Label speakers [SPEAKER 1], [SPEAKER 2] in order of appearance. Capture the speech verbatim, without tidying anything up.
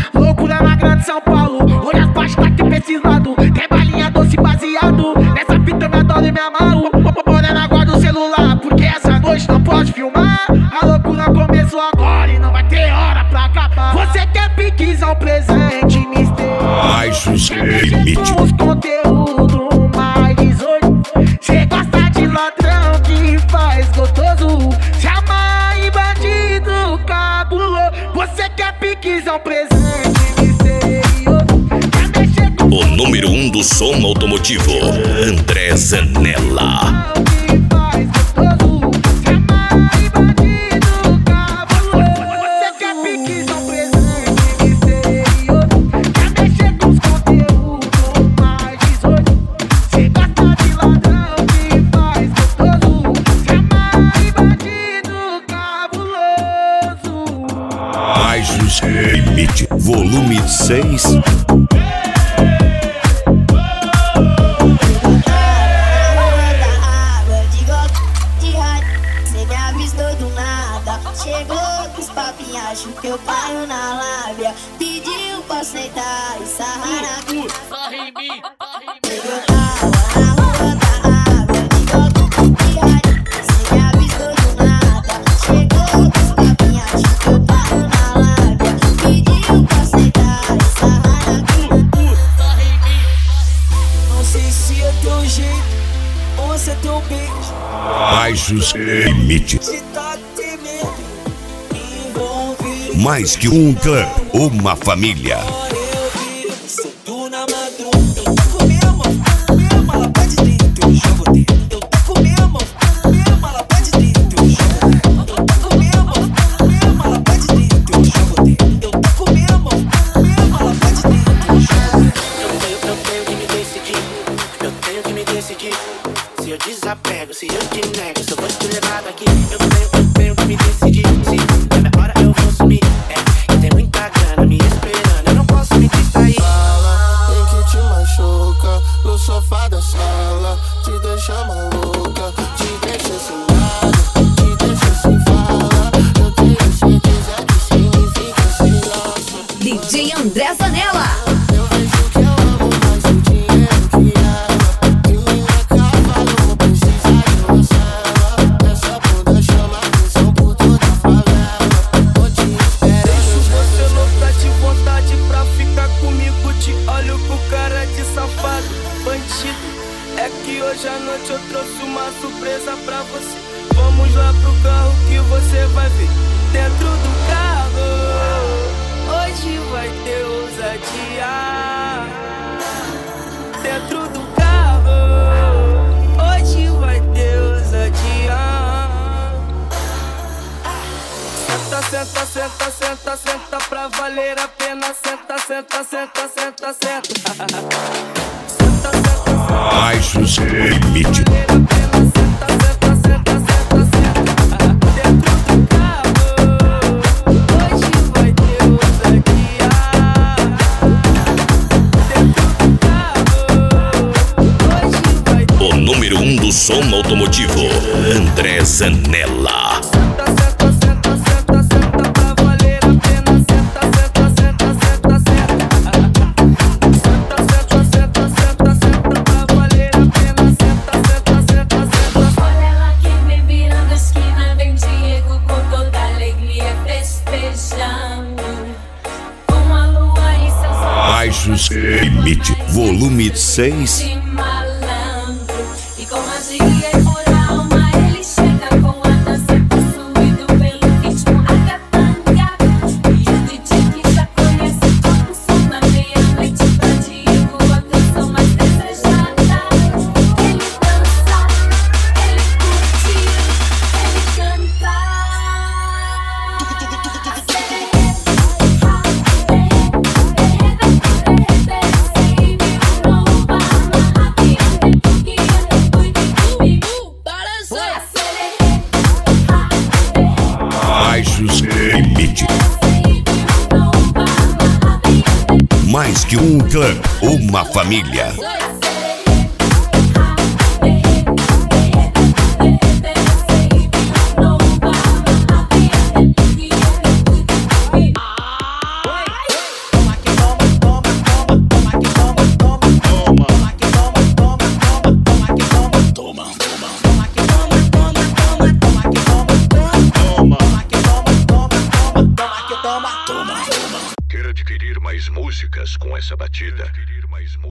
[SPEAKER 1] Loucura na grande São Paulo, olha as baixas, tá aqui pra esses lados. Quer balinha doce baseado, nessa fita eu me adoro e me amarro. Morena, guarda o celular, porque essa noite não pode filmar. A loucura começou agora e não vai ter hora pra acabar. Você quer piquizar um presente, mister?
[SPEAKER 2] Mais os limites.
[SPEAKER 1] Com os conteúdos mais dezoito. Cê gosta de ladrão que faz gostoso. Chama em bandido cabuloso. Você quer piquizar um presente, misterioso? Quer mexer com
[SPEAKER 2] O número um do som automotivo, André Zanella. Mais os limite, volume seis.
[SPEAKER 3] Chegou com os papinhos, eu paro na lábia. Pediu pra aceitar e sarrar aqui.
[SPEAKER 4] Sorri em mim,
[SPEAKER 3] Eu tava na rua da água, de golpe de rádio. Cê me avistou do nada. Chegou com os papinhos, eu paro na lábia. Pediu pra aceitar e sarrar aqui.
[SPEAKER 4] sorri em mim.
[SPEAKER 5] Não sei se é teu jeito ou se é teu beijo.
[SPEAKER 2] Mais os limite.
[SPEAKER 5] Se tá temendo envolver.
[SPEAKER 2] Mais que um clã, uma família.
[SPEAKER 5] Agora eu vi, solto na madruga. Eu tô com minha mão, minha mala pede dentro, eu jogo dentro. Eu tô com minha mão, minha mala pede dentro, eu jogo dentro. Eu tô com minha mão, minha mala pede dentro, eu jogo dentro. Eu tô com minha mão, minha mala pede dentro, eu jogo dentro.
[SPEAKER 6] Eu tenho, eu tenho que me decidir. Eu tenho que me decidir. Se eu desapego, se eu te nego, se eu vou te levar daqui. Eu tenho, eu tenho que me decidir. Se é minha hora, eu vou sumir. É, e tem muita grana me esperando. Eu não posso me distrair.
[SPEAKER 7] Fala, tem que te machuca no sofá da sala. Te deixa maluca, te deixa sem nada, te deixa sem fala. Eu tenho certeza que significa sem laço.
[SPEAKER 8] D J André Zanella.
[SPEAKER 7] Eu vejo que eu amo mais o dinheiro que ela. Que minha cavalo não precisa de uma cela. Essa bunda chama atenção por toda a favela. Tô te esperando.
[SPEAKER 5] Você não tá de vontade pra ficar comigo. Te olho com cara de safado, bandido. É que hoje à noite eu trouxe uma surpresa pra você. Vamos lá pro carro que você vai ver. Dentro do carro, hoje vai ter ousadia. Dentro do carro, hoje vai ter ousadia. Senta, senta, senta, senta, senta pra valer a pena. Senta, senta, senta, senta, senta. Senta, senta, senta.
[SPEAKER 2] Mais os limite.
[SPEAKER 5] Valer a pena. Senta, senta, senta, senta, senta. Dentro do carro, hoje vai ter ousadia. Dentro do carro, hoje vai ter.
[SPEAKER 2] O número um do som automotivo, André Zanella.
[SPEAKER 5] Senta, senta, senta, senta, senta pra valer a pena. Senta, senta, senta, senta, senta. Senta, senta, senta, senta, senta pra valer a pena. Senta, senta, senta, senta.
[SPEAKER 9] Olha ela que vem virando a esquina, vem Diego com toda alegria festejando. Com a lua em seus olhos.
[SPEAKER 2] Mais os limite, volume seis.
[SPEAKER 9] De malandro. E com magia e por alma ele chega com a dança possuído pelo ritmo ragatanga. E o D J que já conhece toca o som na meia-noite pra Diego a canção mais desejada. Ele dança, ele curte, ele canta.
[SPEAKER 2] Mais os limite. Mais que um clã, uma família.
[SPEAKER 3] toma, toma, toma.
[SPEAKER 2] Quer adquirir mais músicas com essa batida?